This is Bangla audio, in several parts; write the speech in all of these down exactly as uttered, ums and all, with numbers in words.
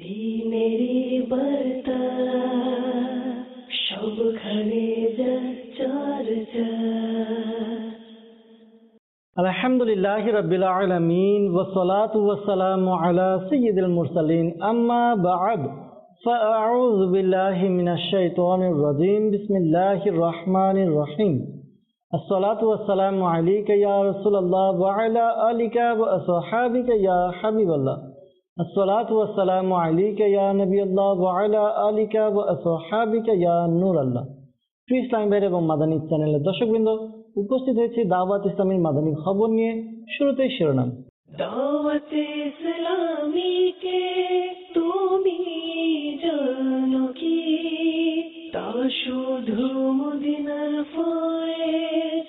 দিনেরি বার্তা সবখানে চর্চা। আলহামদুলিল্লাহি রাব্বিল আলামিন ওয়াসসালাতু ওয়াসসালামু আলা সাইয়্যিদিল মুরসালিন আম্মা বা'দ ফাআউযু বিল্লাহি মিনাশ শাইতানির রাজীম বিসমিল্লাহির রহমানির রহিম। আসসালাতু ওয়াসসালামু আলাইকা ইয়া রাসূলুল্লাহ ওয়া আলা আলিকা ওয়া আসহাবিকা ইয়া হাবিবাল্লাহ। আসসালাতু ওয়াসসালামু আলাইকা ইয়া নবিয়াল্লাহ ওয়া আলা আলিকা ওয়া আসহাবিকা ইয়া নূরাল্লাহ। প্রিয় ইসলামী ভাই এবং মাদানী চ্যানেলের দর্শকবৃন্দ, উপস্থিত হয়েছি দাওয়াত ইসলামীর মাদানী খবর নিয়ে। শুরুতেই শিরোনাম। দাওয়াত ইসলামীকে তুমি জানো কি, তা শুধু মদিনার ফয়েজ,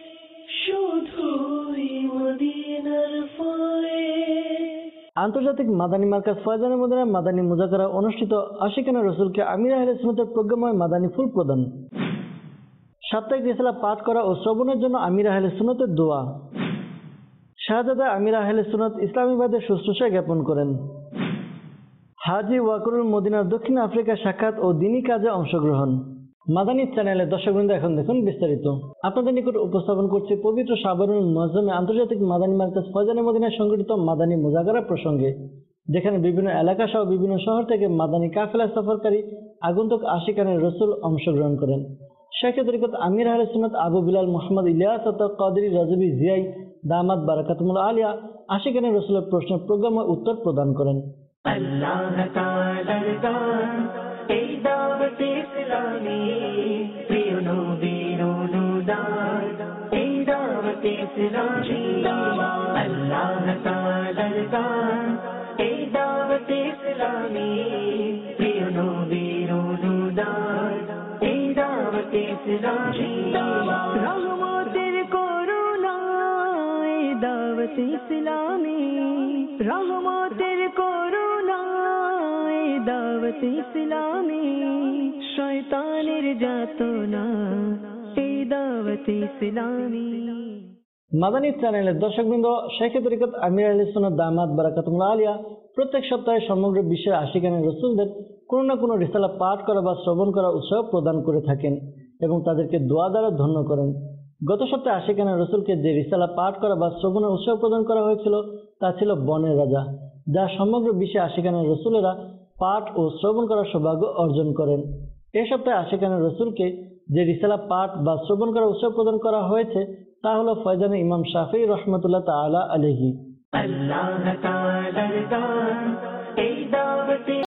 শুধুই মদিনার ফয়েজ। আন্তর্জাতিক মাদানী মার্কাজ ফয়জানে মদিনা মাদানী মুজাকারা অনুষ্ঠিত। আশিকানা রসুলকে আমির আহলে সুন্নাতের প্রজ্ঞাময় মাদানী ফুল প্রদান। সাপ্তাহিক রিসালা পাঠ করা ও শ্রবণের জন্য আমির আহলে সুন্নাতের দোয়া। শাহজাদা আমির আহলে সুন্নাত ইসলামীবাদের শুশ্রূষা জ্ঞাপন করেন। হাজি ওয়াকরুল মদিনার দক্ষিণ আফ্রিকা সাক্ষাৎ ও দিনী কাজে অংশগ্রহণ। মাদানী চ্যানেলের দর্শকবৃন্দ, এখন দেখুন বিস্তারিত। আপনাদের নিকট উপস্থাপন করছে পবিত্র শাবানুল মুআজ্জমে আন্তর্জাতিক মাদানী মার্কাজ ফয়জানে মদিনায় সংগঠিত মাদানী মুজাকারা প্রসঙ্গে, যেখানে বিভিন্ন এলাকা সহ বিভিন্ন শহর থেকে মাদানী কাফেলা সফরকারী আগন্তুক আশিকানের রসুল অংশগ্রহণ করেন। শেখে তরিকত আমির আহলে সুন্নাত আবু বিলাল মুহাম্মদ ইলিয়াস কাদরি রাজবি জিয়াই দামাত বারাকাতুল আলিয়া আশিকানের রসুলের প্রশ্নের প্রজ্ঞাময় উত্তর প্রদান করেন। আল্লাহ তাআলার দান এই দাওয়াত ইসলামী, প্রিয় নবীর অনুদান এই দাওয়াত ইসলামী। আল্লাহ তাআলার দান এই দাওয়াত ইসলামী, প্রিয় নবীর অনুদান এই দাওয়াত ইসলামী। রহমতের করুণা এই দাওয়াত ইসলামী, রহমতের করুণা এই দাওয়াত ইসলামী। শয়তানের যাতনা এই দাওয়াত ইসলামী। মাদানী চ্যানেলের দর্শকবৃন্দ, শেখে তরিকত আমির আহলে সুন্নাত দামাত বারাকাতুল আলিয়া প্রত্যেক সপ্তাহে সমগ্র বিশ্বের আশিকানের রসুলদের কোনো না কোনো রিসালা পাঠ করা বা শ্রবণ করা উৎসাহ প্রদান করে থাকেন এবং তাদেরকে দোয়া দ্বারা ধন্য করেন। গত সপ্তাহে আশিকানের রসুলকে যে রিসালা পাঠ করা বা শ্রবণের উৎসাহ প্রদান করা হয়েছিল তা ছিল বনের রাজা, যা সমগ্র বিশ্বে আশিকানের রসুলেরা পাঠ ও শ্রবণ করার সৌভাগ্য অর্জন করেন। এ সপ্তাহে আশিকানের রসুলকে যে রিসালা পাঠ বা শ্রবণ করার উৎসাহ প্রদান করা হয়েছে তা হলো ফয়জানে ইমাম শাফিঈ রহমাতুল্লাহ তাআলা আলাইহি।